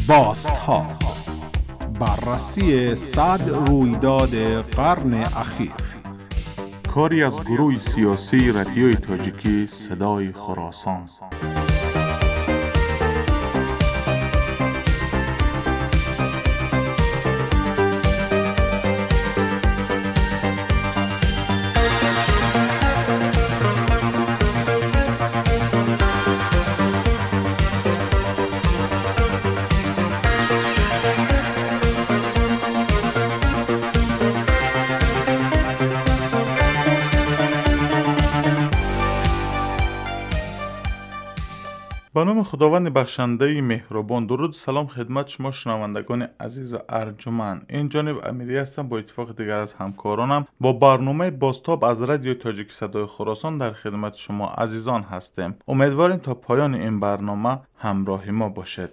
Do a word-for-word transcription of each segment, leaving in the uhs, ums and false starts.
بازتاب، بررسی صد رویداد قرن اخیر. کاری از گروه سیاسی رادیوی تاجیکی صدای خراسان. به نام خداوند بخشنده مهربان. درود سلام خدمت شما شنوندگان عزیز و ارجمند. این جانب امیری هستم با اتفاق دیگر از همکارانم با برنامه بازتاب از رادیو تاجیک صدای خراسان در خدمت شما عزیزان هستیم. امیدواریم تا پایان این برنامه همراه ما باشید.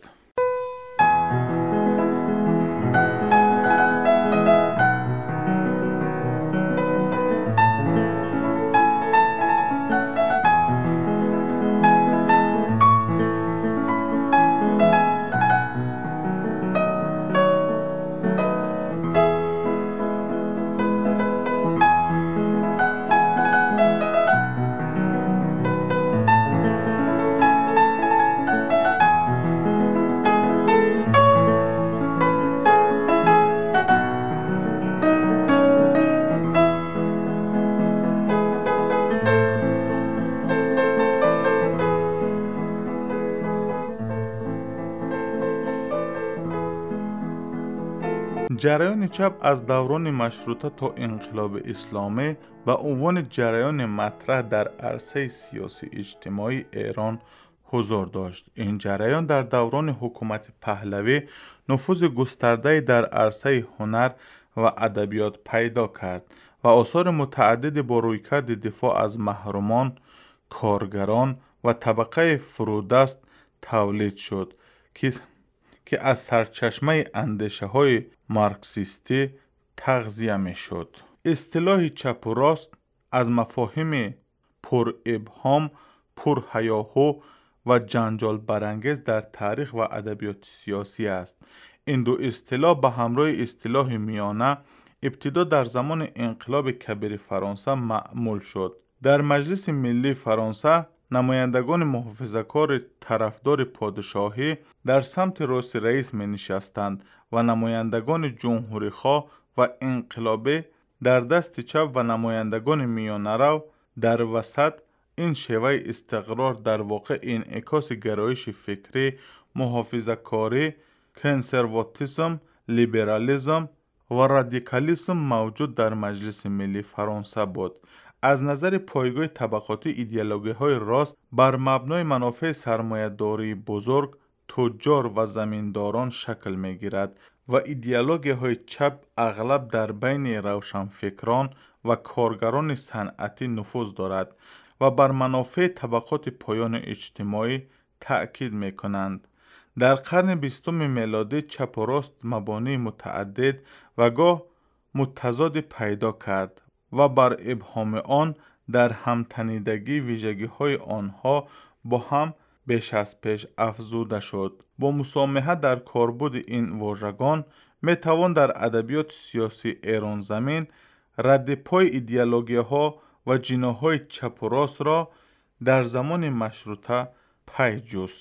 جریان چپ از دوران مشروطه تا انقلاب اسلامی به عنوان جریان مطرح در عرصه سیاسی اجتماعی ایران حضور داشت. این جریان در دوران حکومت پهلوی نفوذ گسترده در عرصه هنر و ادبیات پیدا کرد و آثار متعددی با رویکرد دفاع از محرومان، کارگران و طبقه فرودست تولید شد که که از سرچشمه اندیشه های مارکسیستی تغذیه می شد. اصطلاح چپ و راست از مفاهیم پر ابهام، پر هیاهو و جنجال برانگیز در تاریخ و ادبیات سیاسی است. این دو اصطلاح به همراه اصطلاح میانه ابتدا در زمان انقلاب کبیر فرانسه معمول شد. در مجلس ملی فرانسه نمایندگان محافظه‌کار طرفدار پادشاهی در سمت راست رئیس می نشستند و نمایندگان جمهوری‌خواه و انقلابی در دست چپ و نمایندگان میانه رو در وسط. این شیوه استقرار در واقع انعکاس گرایش فکری محافظه‌کاری، کنسرواتیسم، لیبرالیسم و رادیکالیسم موجود در مجلس ملی فرانسه بود. از نظر پایگاه طبقاتی ایدئولوژی های راست بر مبنای منافع سرمایه‌داری بزرگ، تجار و زمینداران شکل می گیرد و ایدئولوژی های چپ اغلب در بین روشنفکران و کارگران صنعتی نفوذ دارد و بر منافع طبقات پایان اجتماعی تأکید می کنند. در قرن بیستم میلادی چپ و راست مبانی متعدد و گاه متضاد پیدا کرد و بر ابهام آن در همتنیدگی ویژگی های آنها با هم بیش از پیش افزوده شد. با مسامحه در کاربرد این واژگان می توان در ادبیات سیاسی ایران زمین رد پای ایدئولوژی ها و جناح‌های چپ و راست را در زمان مشروطه پی جست.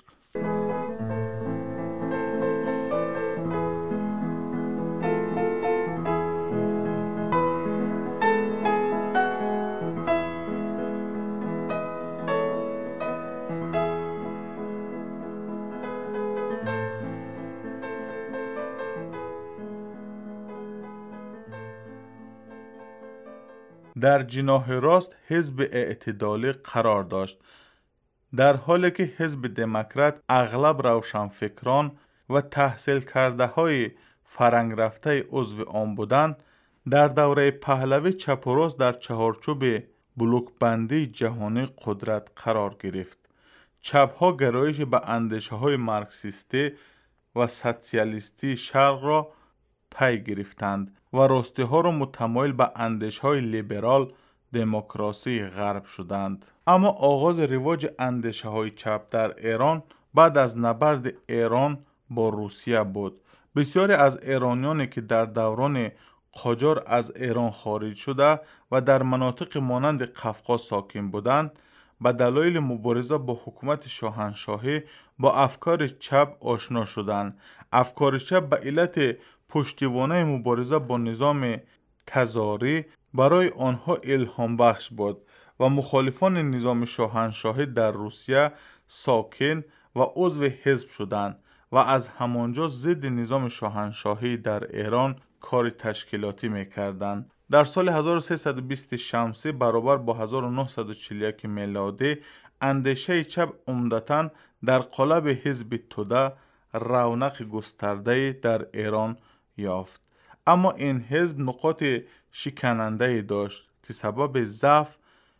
در جناح راست حزب اعتدالی قرار داشت، در حالی که حزب دموکرات اغلب روشنفکران و تحصیل کرده های فرنگ رفته عضو آن بودند. در دوره پهلوی چپ و راست در چهارچوب بلوک بندی جهانی قدرت قرار گرفت. چپ ها گرایش به اندیشه های مارکسیستی و سوسیالیستی شرق را پی گرفتند و راستی ها را متمایل به اندیشه های لیبرال دموکراسی غرب شدند. اما آغاز رواج اندیشه های چپ در ایران بعد از نبرد ایران با روسیه بود. بسیاری از ایرانیانی که در دوران قاجار از ایران خارج شده و در مناطق مانند قفقاز ساکن بودند، به دلایل مبارزه با حکومت شاهنشاهی با افکار چپ آشنا شدند. افکار چپ به علت پشتیبانی مبارزه با نظام تزاری برای آنها الهام بخش بود و مخالفان نظام شاهنشاهی در روسیه ساکن و عضو حزب شدند و از همانجا ضد نظام شاهنشاهی در ایران کار تشکیلاتی میکردند. در سال هزار و سیصد و بیست شمسی برابر با هزار و نهصد و چهل و یک میلادی اندیشه چپ عمدتاً در قالب حزب توده رونق گسترده در ایران یافت. اما این حزب نقاط شکننده داشت که سبب ضعف،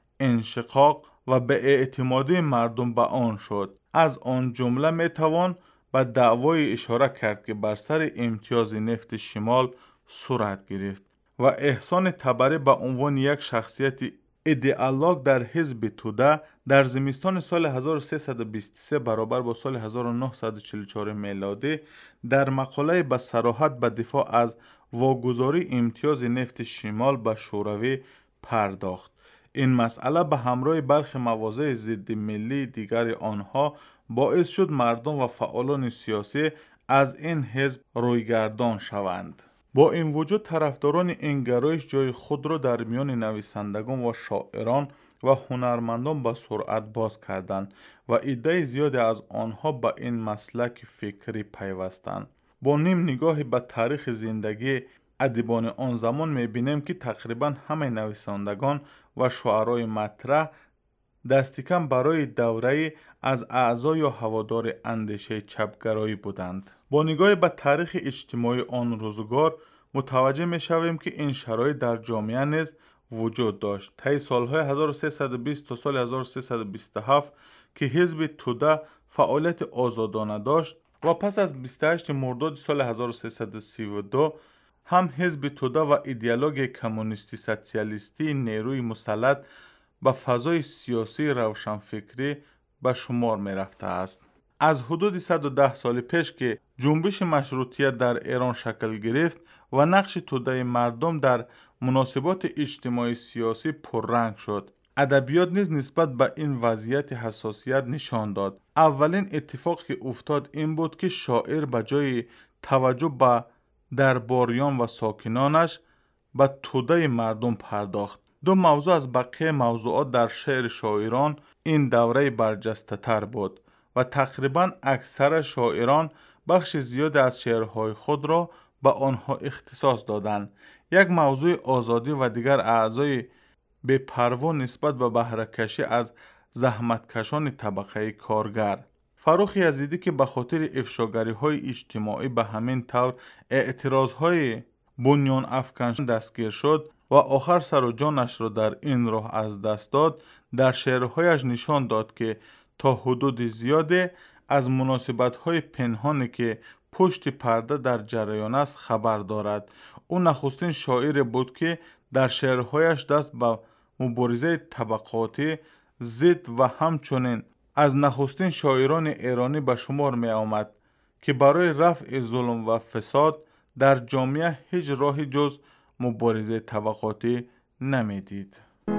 انشقاق و به اعتمادی مردم به آن شد. از آن جمله میتوان به دعوای اشاره کرد که بر سر امتیاز نفت شمال صورت گرفت و احسان طبری به عنوان یک شخصیت ایدئولوژ در حزب توده در زمستان سال هزار و سیصد و بیست و سه برابر با سال هزار و نهصد و چهل و چهار میلادی در مقاله به صراحت به دفاع از واگذاری امتیاز نفت شمال به شوروی پرداخت. این مسئله به همراه برخی مواضع ضد ملی دیگر آنها باعث شد مردم و فعالان سیاسی از این حزب رویگردان شوند. با این وجود طرفداران این گرایش جای خود را در میان نویسندگان و شاعران و هنرمندان به سرعت باز کردند و عده زیادی از آنها به این مسلک فکری پیوستند. با نیم نگاهی به تاریخ زندگی ادیبان آن زمان می‌بینیم که تقریبا همه نویسندگان و شاعرای مطرح دست کم برای دوره از اعضا یا هوادار اندیشه چپگرایی بودند. با نگاه به تاریخ اجتماعی آن روزگار متوجه می‌شویم که این شرایط در جامعه نیز وجود داشت. طی سالهای هزار و سیصد و بیست تا سال هزار و سیصد و بیست و هفت که حزب توده فعالیت آزادانه داشت و پس از بیست و هشتم مرداد سال هزار و سیصد و سی و دو هم حزب توده و ایدئولوژی کمونیستی سوسیالیستی نیروی مسلط به فضای سیاسی روشنفکری به شمار می رفته است. از حدود صد و ده سال پیش که جنبش مشروطیت در ایران شکل گرفت و نقش توده مردم در مناسبات اجتماعی سیاسی پررنگ شد، ادبیات نیز نسبت به این وضعیت حساسیت نشان داد. اولین اتفاق که افتاد این بود که شاعر به جای توجه به درباریان و ساکنانش به توده مردم پرداخت. دو موضوع از بقیه موضوعات در شعر شاعران این دوره برجسته تر بود و تقریبا اکثر شاعران بخش زیاد از شعرهای خود را به آنها اختصاص دادند. یک موضوع آزادی و دیگر اعضای بی‌پروا نسبت به بهره کشی از زحمتکشان طبقه کارگر. فروخ یزدی که به خاطر افشاگری های اجتماعی به همین طور اعتراض های بنیان افکن دستگیر شد و آخر سر و جانش را در این راه از دست داد، در شعرهایش نشان داد که تا حدود زیاده از مناسبت های پنهانی که پشت پرده در جریان است خبر دارد. او نخستین شاعر بود که در شعرهایش دست به مبارزه طبقاتی ضد و همچنین از نخستین شاعران ایرانی به شمار می آمد که برای رفع ظلم و فساد در جامعه هیچ راهی جز مبارزه طبقاتی نمی دید.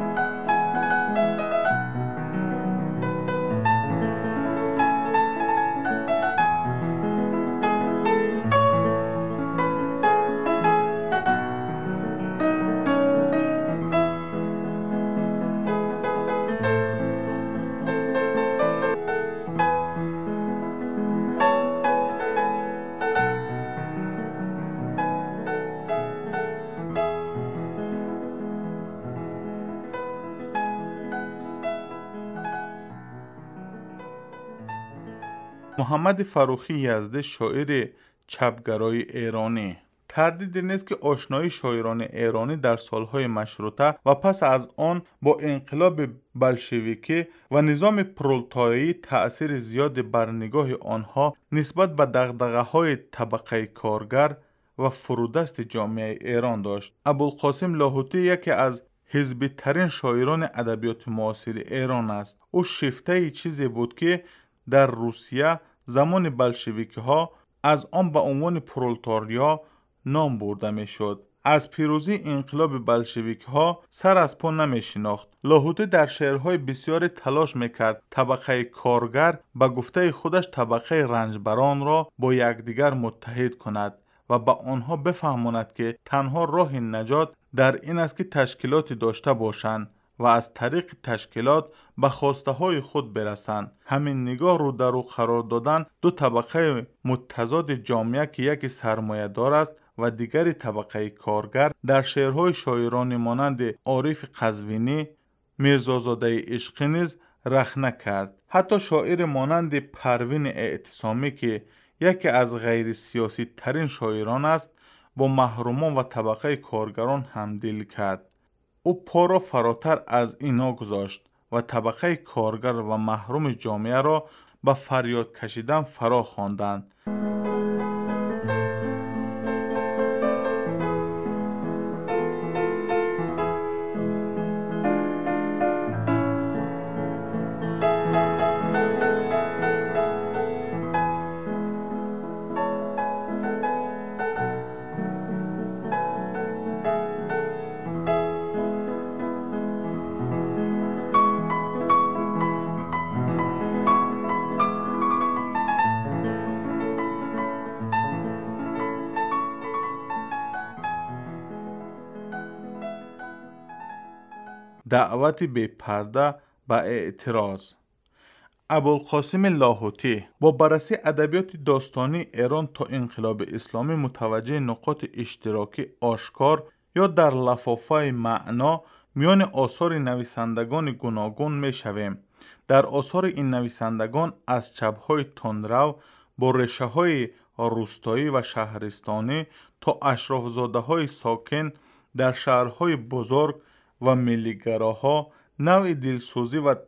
محمد فروخی یزدی شاعر چپگرای ایرانی. تردید نیست که آشنایی شاعران ایرانی در سالهای مشروطه و پس از آن با انقلاب بلشویکی و نظام پرولتاریایی تأثیر زیاد بر نگاه آنها نسبت به دغدغه‌های طبقه کارگر و فرودست جامعه ایران داشت. ابوالقاسم لاهوتی یکی از حزبی ترین شاعران ادبیات معاصر ایران است. او شیفته چیزی بود که در روسیه زمان بلشویکی ها از آن به عنوان پرولتاریا نام برده می شد. از پیروزی انقلاب بلشویک ها سر از پا نمی شناخت. لاهوتی در شعرهای بسیاری تلاش میکرد طبقه کارگر به گفته خودش طبقه رنجبران را با یکدیگر متحد کند و به آنها بفهماند که تنها راه نجات در این است که تشکیلاتی داشته باشند و از طریق تشکیلات به خواسته های خود برسند. همین نگاه رو در رو قرار دادن دو طبقه متضاد جامعه که یکی سرمایه دار است و دیگری طبقه کارگر در شعرهای شاعران مانند عارف قزوینی، میرزازاده عشقی نیز رخنه کرد. حتی شاعر مانند پروین اعتصامی که یکی از غیر سیاسی ترین شاعران است با محرومان و طبقه کارگران همدل کرد. او پا را فراتر از اینا گذاشت و طبقه کارگر و محروم جامعه را به فریاد کشیدن فرا خواندند. دعوت بی پرده به اعتراض. ابوالقاسم لاهوتی با بررسی ادبیات داستانی ایران تا انقلاب اسلامی متوجه نقاط اشتراکی آشکار یا در لفافه معنا میان آثار نویسندگان گوناگون می شویم. در آثار این نویسندگان از چپ‌های تندرو با ریشه‌های روستایی و شهرستانی تا اشراف‌زاده‌های ساکن در شهرهای بزرگ و ملیگراها نوع دلسوزی و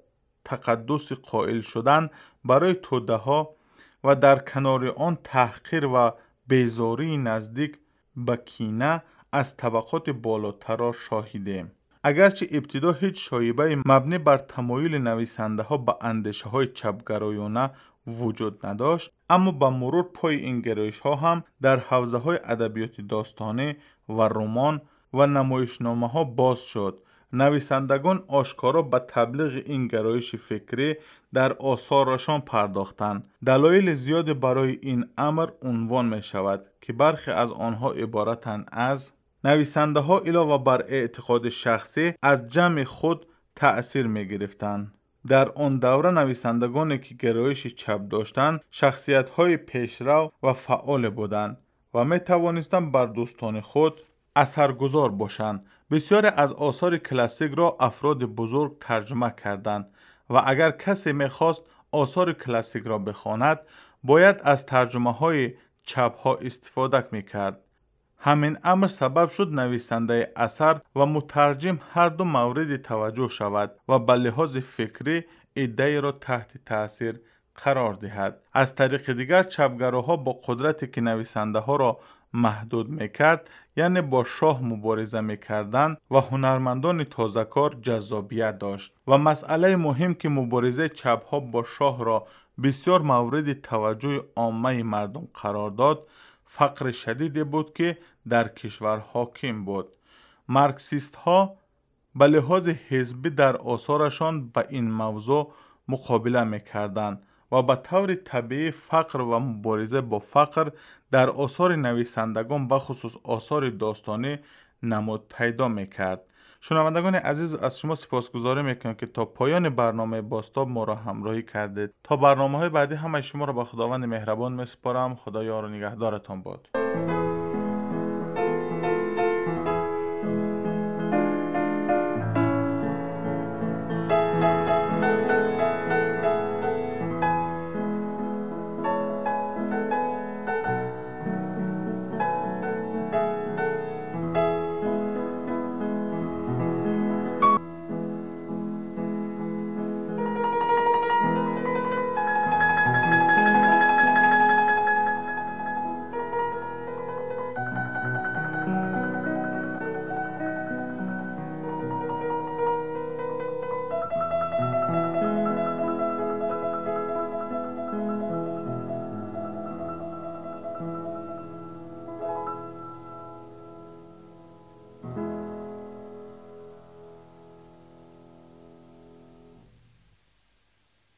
تقدس قائل شدن برای توده ها و در کنار آن تحقیر و بیزاری نزدیک به کینه از طبقات بالاتر را شاهدیم. اگرچه ابتدا هیچ شایبه مبنی بر تمایل نویسنده ها به اندیشه های چپگرایانه وجود نداشت، اما با مرور پای این گرایش ها هم در حوزه های ادبیات داستانی و رمان و نمایشنامه ها باز شد. نویسندگان آشکارا به تبلیغ این گرایش فکری در آثارشان پرداختند. دلایل زیاد برای این امر عنوان می شود که برخی از آنها عبارتند از نویسنده ها علاوه بر اعتقاد شخصی از جمع خود تأثیر می گرفتند. در آن دوره نویسندگانی که گرایش چپ داشتند شخصیت های پیشرو و فعال بودند و می توانستند بر دوستان خود اثرگذار باشند. بسیاری از آثار کلاسیک را افراد بزرگ ترجمه کردند و اگر کسی می‌خواست آثار کلاسیک را بخواند باید از ترجمه های چپ ها استفاده می‌کرد. همین امر سبب شد نویسنده اثر و مترجم هر دو مورد توجه شود و به لحاظ فکری ایده را تحت تاثیر قرار دهد. از طریق دیگر چپگراها با قدرتی که نویسنده ها را محدود میکرد، یعنی با شاه مبارزه میکردند و هنرمندان تازه‌کار جذابیت داشت. و مسئله مهم که مبارزه چپ ها با شاه را بسیار مورد توجه عامه مردم قرار داد، فقر شدیدی بود که در کشور حاکم بود. مارکسیست ها به لحاظ حزبی در آثارشان به این موضوع مقابله میکردند و به طور طبیعی فقر و مبارزه با فقر در آثار نویسندگان به خصوص آثار داستانی نمود پیدا میکرد. شنوندگان عزیز، از شما سپاسگزاری میکنم که تا پایان برنامه بازتاب ما را همراهی کردید. تا برنامه های بعدی همه شما را به خداوند مهربان میسپارم. خدا یار و نگهدارتان باد.